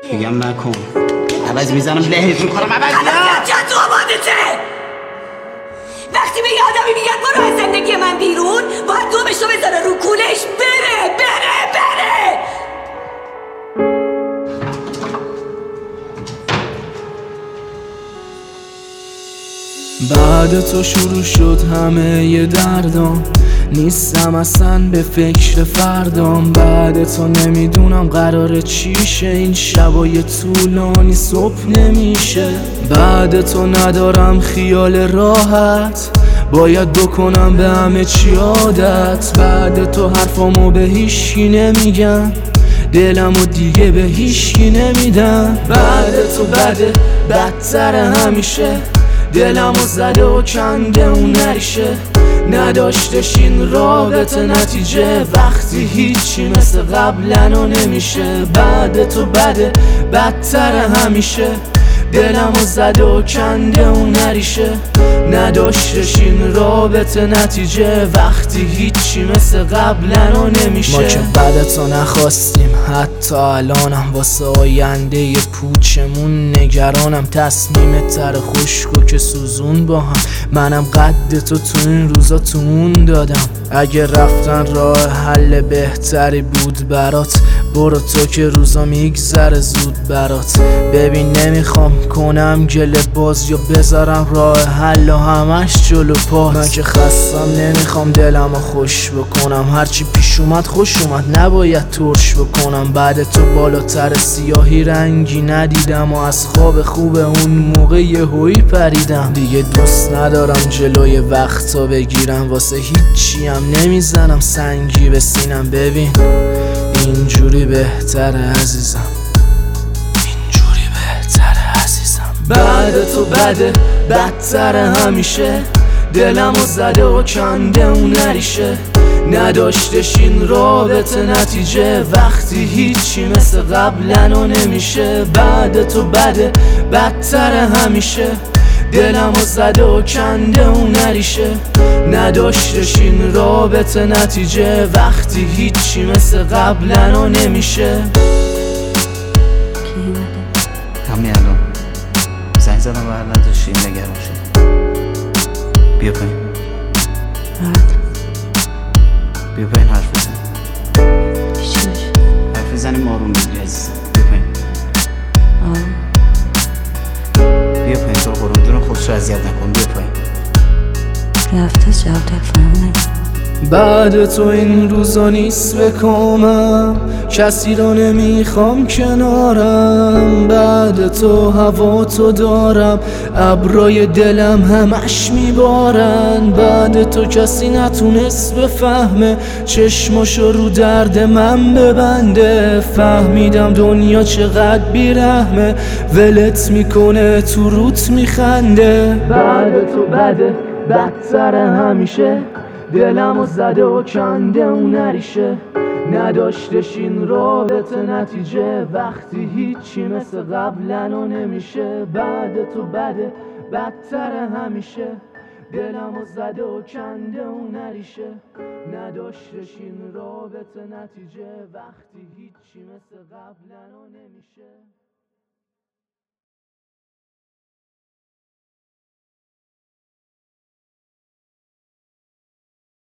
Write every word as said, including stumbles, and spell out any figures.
میگم نکن. عوض میزنم لهت میکنم عوض یا چه تو آمادته؟ وقتی به یه آدمی میگن برو از زندگی من بیرون، باید دومشو بذاره رو کولش بره بره بره. بعد تو شروع شد همه ی دردام، نیستم اصلا به فکر فردام. بعد تو نمیدونم قراره چیشه، این شبای طولانی صبح نمیشه. بعد تو ندارم خیال راحت، باید بکنم به همه چی عادت. بعد تو حرفامو به هیچکی نمیگم، دلمو دیگه به هیچکی نمیدم. بعد تو بده بدتر همیشه، دلمو زده و کنده اون نریشه. نداشتش این رابطه نتیجه، وقتی هیچی مثل قبلنو نمیشه. بعد تو بده بدتر همیشه، دلمو زده و کنده اون نریشه. نداشتش این رابطه نتیجه، وقتی هیچی مثل قبلنو نمیشه. ما که بعدتو نخواستیم، حتی الانم واسه آینده ی پوچمون نگرانم. تصمیم تر خشکو که سوزون با هم، منم قد تو تو این روزا تو اون دادم. اگه رفتن راه حل بهتری بود برات، برو تو که روزا میگذره زود برات. ببین نمیخوام کنم گله باز یا بذارم راه حل و همش جلو پات. من که خستم نمیخوام دلمو خوش بکنم، هرچی پیش اومد خوش اومد نباید ترش بکنم. بعد تو بالاتر سیاهی رنگی ندیدم و از خواب خوب اون موقع یهویی پریدم. دیگه دوست ندارم جلوی وقتا بگیرم، واسه هیچی هم نمیزنم سنگی به سینم. ببین اینجوری بهتره عزیزم، اینجوری بهتره عزیزم. بعد تو بده بدتر همیشه، دلمو زده و کنده اون نریشه. نداشتش این رابطه نتیجه، وقتی هیچی مثل قبلنو نمیشه. بعد تو بده بدتر همیشه، دلمو زده و کنده اون نریشه. نداشتش این رابطه نتیجه، وقتی هیچی مثل قبلنو نمیشه. همین الان زنگ زدم و هر نداشتیم نگران شد. بیا پایین بیا پایین حرف بزن. چی باشه؟ حرف بزنیم آروم بگیری عزیزم. بیا پایین آروم بیا پایین تو رو قربون جون خودش رو اذیت نکن. بیا پایین. رفته جواب تلفنم نگه. بعد تو این روزا نیست بکامم، کسی رو نمیخوام کنارم. بعد تو هوا تو دارم، ابرای دلم همش میبارن. بعد تو کسی نتونست بفهمه، چشماشو رو درد من ببنده. فهمیدم دنیا چقدر بیرحمه، ولت میکنه تو روت میخنده. بعد تو بده بدتر همیشه، دلمو زده و کنده اون نریشه. نداشتش این رابطه نتیجه، وقتی هیچی مثل قبلنو نمیشه. بعد تو بده بدتر همیشه، دلمو زده و کنده اون نریشه. نداشتش این رابطه نتیجه، وقتی هیچی مثل قبلنو نمیشه.